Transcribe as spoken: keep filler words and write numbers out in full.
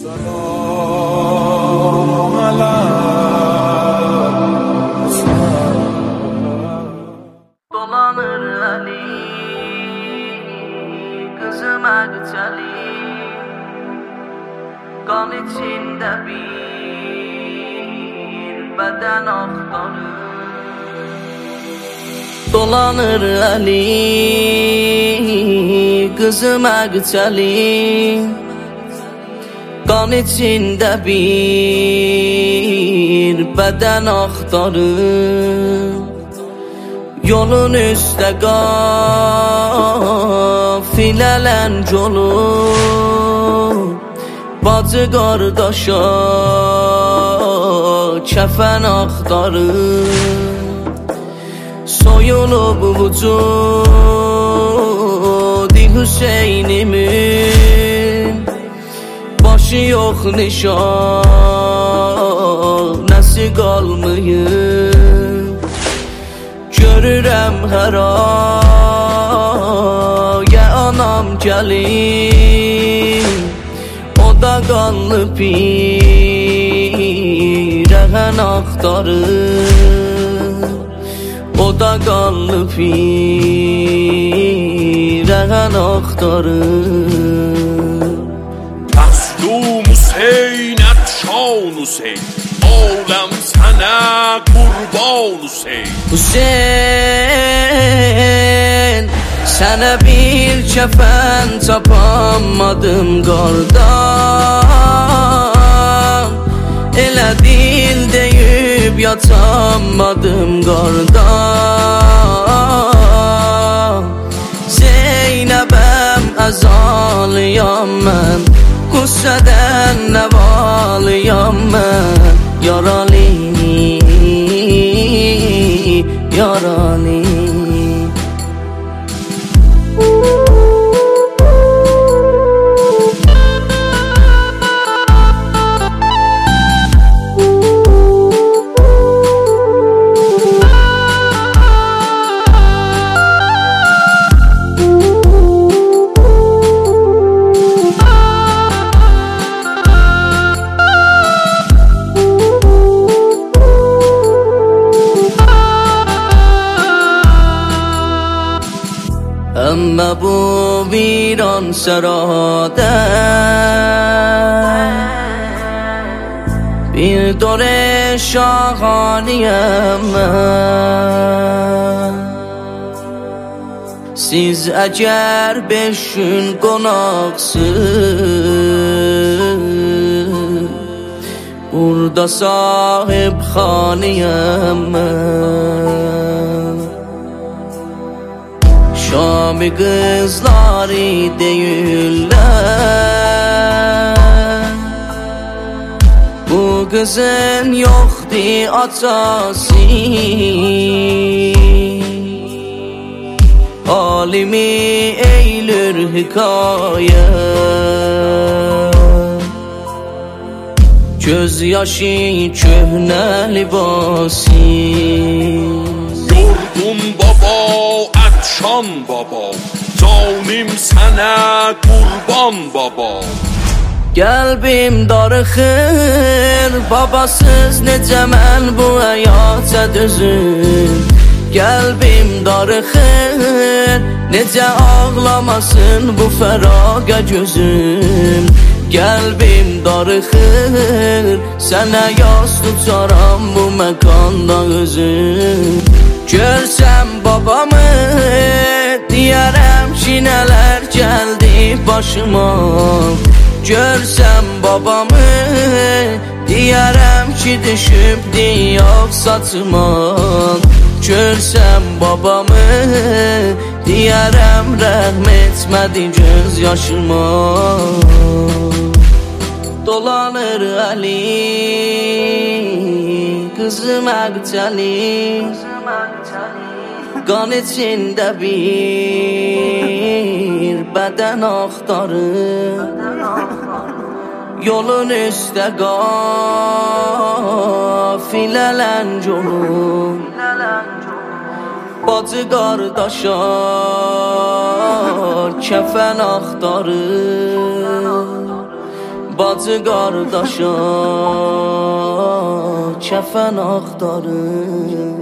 سلام Dolanır Ali, kızım Erçeli, kan içinde bir beden aktarır. Dolanır Ali, kızım Erçeli, kan içinde bir beden aktarır. Yolun üstə qafilələn yolu, bacı qardaşa kəfən axtarır. Soyulub vücudi Hüseynimin, başı yox nişanəsi qalmayıb. Görürəm hər aya anam gəlin, o da qanlı pirəhən axtarır, o da qanlı pirəhən axtarır. Məzlum Hüseyn, ətşan Hüseyn, aləm sənə qurban Hüseyn. Hüseyn, sənə bir kəfən tapamadım qardan, elə dil deyib yatamadım qardan. Zeynəbəm əzalıyam mən, qüssədən nəvalıyam mən, yaralı, yaralı. Əmmə bu viran sərada bir dore şahaniyəm mən. Siz əgər beş gün qonaqsız, burada sahib xaniyəm mən. Şami qızları deyirlər, bu qızın yoxdur atası, alimi eylür hikayə, göz yaşı köhnə libası. Yorgun baba, ətşan baba, canım sənə qurban baba. Qəlbim darıxır, babasız necə mən bu həyata düzüm. Qəlbim darıxır, necə ağlamasın bu fəraqa gözüm. Qəlbim darıxır, sənə yas tutaram bu məkanda özüm. Görsəm babamı, deyərəm ki nələr gəldi başıma. Görsəm babamı, deyərəm ki düşübdi yox saçıma. Görsəm babamı, deyərəm rəhm etmədi göz yaşıma. Dolanır Ali, qızım Əqcəli, qan içində bir bədən axtarır. Yolun üstə qafilələn yolu, bacı qardaşa kəfən axtarır. bacı qardaşa kəfən axtarır.